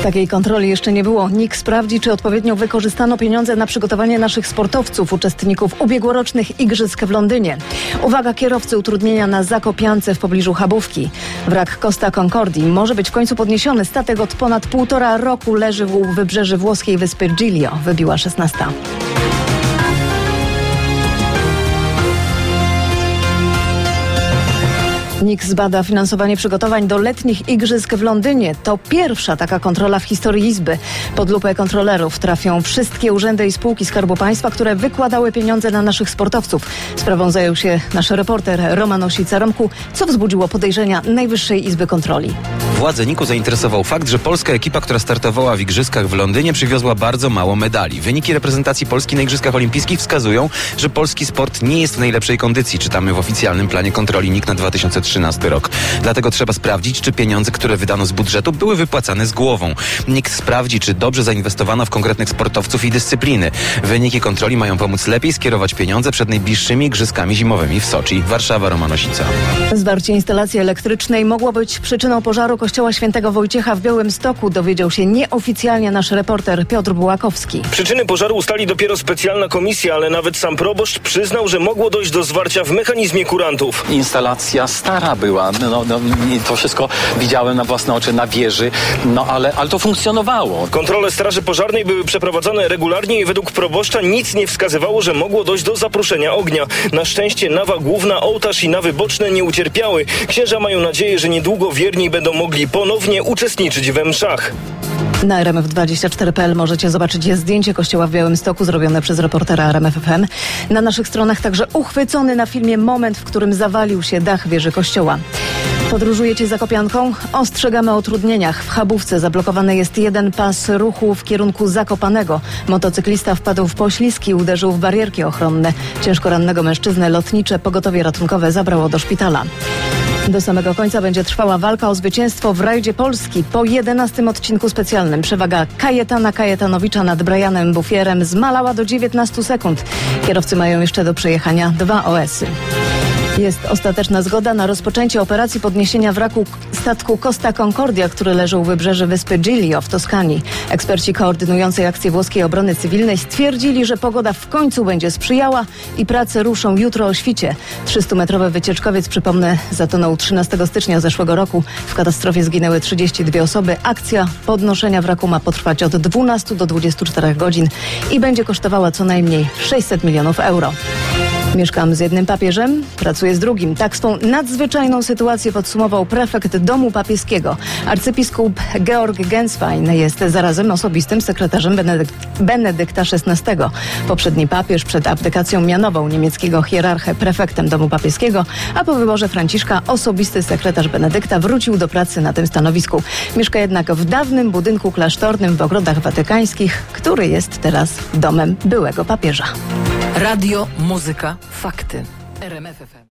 Takiej kontroli jeszcze nie było. NIK sprawdzi, czy odpowiednio wykorzystano pieniądze na przygotowanie naszych sportowców, uczestników ubiegłorocznych igrzysk w Londynie. Uwaga, kierowcy, utrudnienia na Zakopiance w pobliżu Chabówki. Wrak Costa Concordii może być w końcu podniesiony. Statek od ponad 1,5 roku leży u wybrzeży włoskiej wyspy Giglio. Wybiła 16. NIK zbada finansowanie przygotowań do letnich igrzysk w Londynie. To pierwsza taka kontrola w historii Izby. Pod lupę kontrolerów trafią wszystkie urzędy i spółki Skarbu Państwa, które wykładały pieniądze na naszych sportowców. Sprawą zajął się nasz reporter Roman Osica. Romku, co wzbudziło podejrzenia Najwyższej Izby Kontroli? Władze NIK-u zainteresował fakt, że polska ekipa, która startowała w igrzyskach w Londynie, przywiozła bardzo mało medali. Wyniki reprezentacji Polski na igrzyskach olimpijskich wskazują, że polski sport nie jest w najlepszej kondycji. Czytamy w oficjalnym planie kontroli NIK na 2013 rok. Dlatego trzeba sprawdzić, czy pieniądze, które wydano z budżetu, były wypłacane z głową. NIK sprawdzi, czy dobrze zainwestowano w konkretnych sportowców i dyscypliny. Wyniki kontroli mają pomóc lepiej skierować pieniądze przed najbliższymi igrzyskami zimowymi w Soczi. Warszawa, Roman Osica. Zwarcie instalacji elektrycznej mogło być przyczyną pożaru kościoła Świętego Wojciecha w Białymstoku, dowiedział się nieoficjalnie nasz reporter Piotr Bułakowski. Przyczyny pożaru ustali dopiero specjalna komisja, ale nawet sam proboszcz przyznał, że mogło dojść do zwarcia w mechanizmie kurantów. Instalacja stara była, to wszystko widziałem na własne oczy na wieży, ale to funkcjonowało. Kontrole straży pożarnej były przeprowadzane regularnie i według proboszcza nic nie wskazywało, że mogło dojść do zapruszenia ognia. Na szczęście nawa główna, ołtarz i nawy boczne nie ucierpiały. Księża mają nadzieję, że niedługo wierni będą mogli ponownie uczestniczyć we mszach. Na RMF24.pl możecie zobaczyć zdjęcie kościoła w Białymstoku zrobione przez reportera RMF FM. Na naszych stronach także uchwycony na filmie moment, w którym zawalił się dach wieży kościoła. Podróżujecie Zakopianką? Ostrzegamy o utrudnieniach. W Chabówce zablokowany jest jeden pas ruchu w kierunku Zakopanego. Motocyklista wpadł w poślizg i uderzył w barierki ochronne. Ciężko rannego mężczyznę lotnicze pogotowie ratunkowe zabrało do szpitala. Do samego końca będzie trwała walka o zwycięstwo w rajdzie Polski. Po 11 odcinku specjalnym przewaga Kajetana Kajetanowicza nad Brianem Bufierem zmalała do 19 sekund. Kierowcy mają jeszcze do przejechania 2 OS-y. Jest ostateczna zgoda na rozpoczęcie operacji podniesienia wraku statku Costa Concordia, który leży u wybrzeży wyspy Giglio w Toskanii. Eksperci koordynującej akcję włoskiej obrony cywilnej stwierdzili, że pogoda w końcu będzie sprzyjała i prace ruszą jutro o świcie. 300-metrowy wycieczkowiec, przypomnę, zatonął 13 stycznia zeszłego roku. W katastrofie zginęły 32 osoby. Akcja podnoszenia wraku ma potrwać od 12 do 24 godzin i będzie kosztowała co najmniej 600 milionów euro. Mieszkam z jednym papieżem, pracuję z drugim. Tak swą nadzwyczajną sytuację podsumował prefekt Domu Papieskiego. Arcybiskup Georg Genswein jest zarazem osobistym sekretarzem Benedykta XVI. Poprzedni papież przed abdykacją mianował niemieckiego hierarchę prefektem Domu Papieskiego, a po wyborze Franciszka osobisty sekretarz Benedykta wrócił do pracy na tym stanowisku. Mieszka jednak w dawnym budynku klasztornym w Ogrodach Watykańskich, który jest teraz domem byłego papieża. Radio, muzyka, fakty. RMF FM.